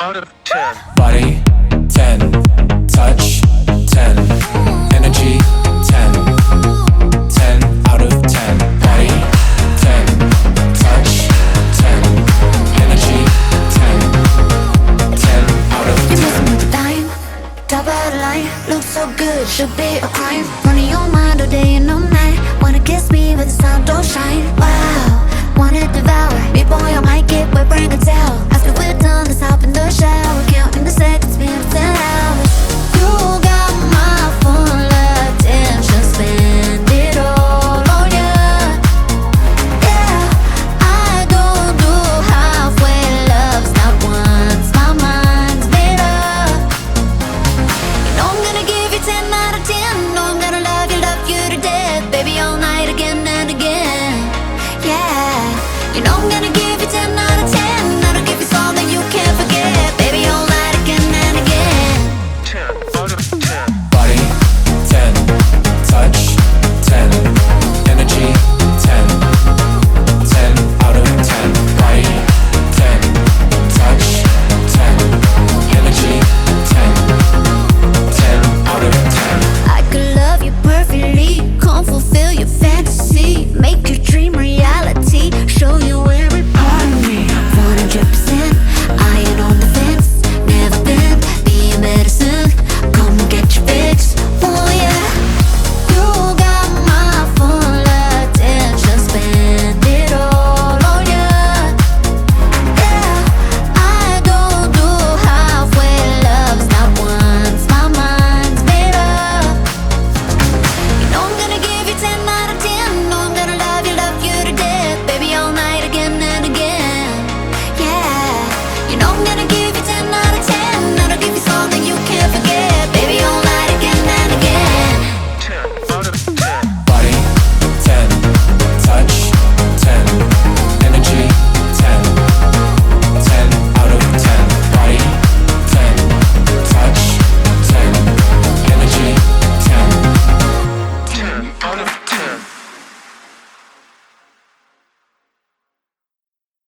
out of 10. Body 10, touch 10, energy 10, 10 out of 10. Body 10, touch 10, energy 10, 10 out of 10. You're missing with the dime, top of the line, looks so good, should be a crime. Running your mind all day and all night, wanna kiss me but the sun don't shine. Wow, wanna devour me, boy, I might get wet, bring a towel. After we're done, let's hop in the shower, counting the seconds, been 10 hours. You got my full attention, spend it all on ya. Yeah, I don't do halfway loves, not once, my mind's made up. You know I'm gonna give you 10 out of 10, know I'm gonna love you to death, baby, all night again and again. Yeah, you know I'm gonna give you 10 out of 10, that'll give you something you can't forget, baby, all night again and again. 10 out of 10. Body 10, touch 10, energy 10, 10 out of 10. Body 10, touch 10, energy 10, 10 out of 10. I could love you perfectly, can't fulfill